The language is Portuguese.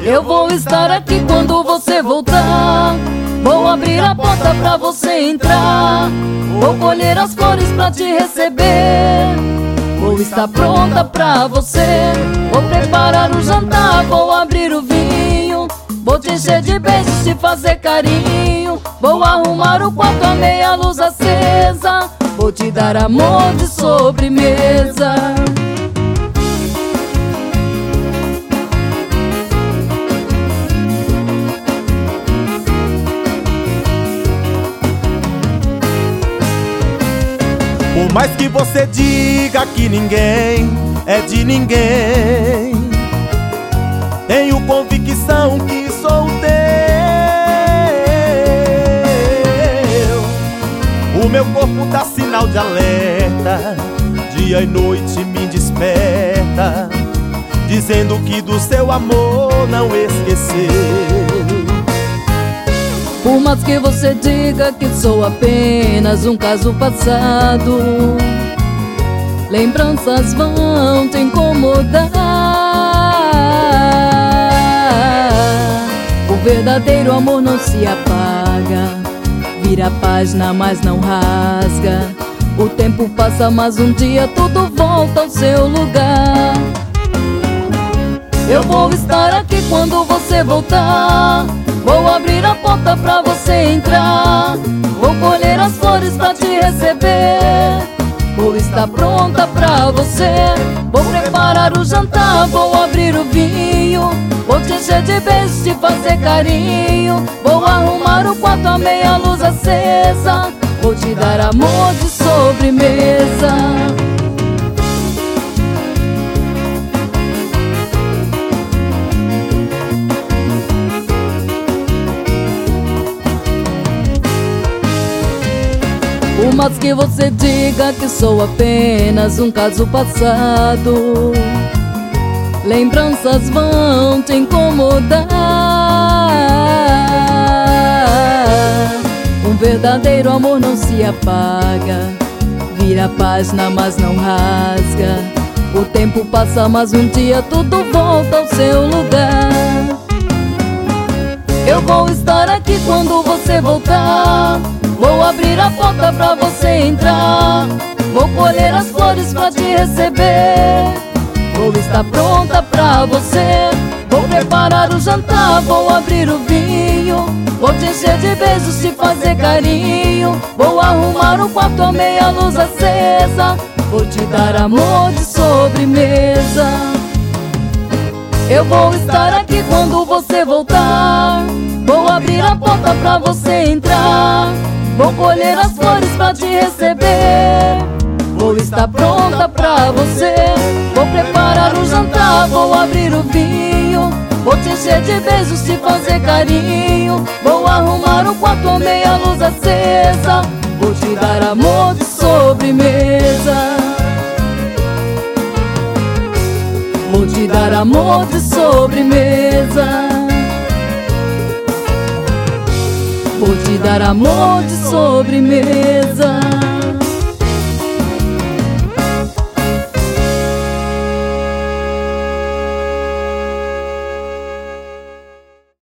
Eu vou estar aqui quando você voltar. Vou abrir a porta pra você entrar. Vou colher as flores pra te receber. Vou estar pronta pra você. Vou preparar o jantar, vou abrir o vinho. Vou te encher de beijos, te fazer carinho. Vou arrumar o quarto, a meia luz acesa. Vou te dar amor de sobremesa. Por mais que você diga que ninguém é de ninguém, tenho convicção que sou teu. O meu corpo dá sinal de alerta, dia e noite me desperta, dizendo que do seu amor não esqueceu. Por mais que você diga que sou apenas um caso passado, lembranças vão te incomodar. O verdadeiro amor não se apaga, vira página, mas não rasga. O tempo passa, mas um dia tudo volta ao seu lugar. Eu vou estar aqui quando você voltar. Vou abrir a porta pra você entrar. Vou colher as flores pra te receber. Vou estar pronta pra você. Vou preparar o jantar, vou abrir o vinho. Vou te encher de beijos, te fazer carinho. Vou arrumar o quarto, a meia luz acesa. Vou te dar amor de sobremesa. Por mais que você diga que sou apenas um caso passado, lembranças vão te incomodar. Um verdadeiro amor não se apaga, vira página, mas não rasga. O tempo passa, mas um dia tudo volta ao seu lugar. Eu vou estar aqui quando você voltar. Vou abrir a porta pra você entrar. Vou colher as flores pra te receber. Vou estar pronta pra você. Vou preparar o jantar, vou abrir o vinho. Vou te encher de beijos, te fazer carinho. Vou arrumar o quarto, a meia luz acesa. Vou te dar amor de sobremesa. Eu vou estar aqui quando você voltar. Vou abrir a porta pra você entrar. Vou colher as flores pra te receber. Vou estar pronta pra você. Vou preparar o jantar, vou abrir o vinho. Vou te encher de beijos, te fazer carinho. Vou arrumar o quarto, a meia luz acesa. Vou te dar amor de sobremesa. Vou te dar amor de sobremesa. Vou te dar amor de sobremesa.